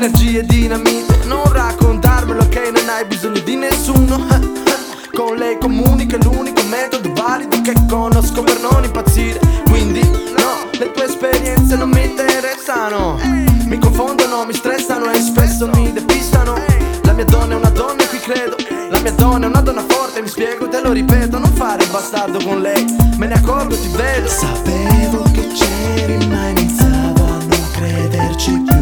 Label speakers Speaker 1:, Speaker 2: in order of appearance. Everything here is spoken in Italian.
Speaker 1: energie dinamite. Non raccontarmelo che non hai bisogno di nessuno. Con lei comunica, è l'unico metodo valido che conosco per non impazzire. Quindi no, le tue esperienze non mi interessano. Mi confondono, mi stressano e spesso mi depistano. La mia donna è una donna e qui credo. La mia donna è una donna forte, mi spiego, te lo ripeto. Non fare il bastardo con lei, me ne accorgo, ti vedo.
Speaker 2: Sapevo che c'eri ma iniziavo a non crederci.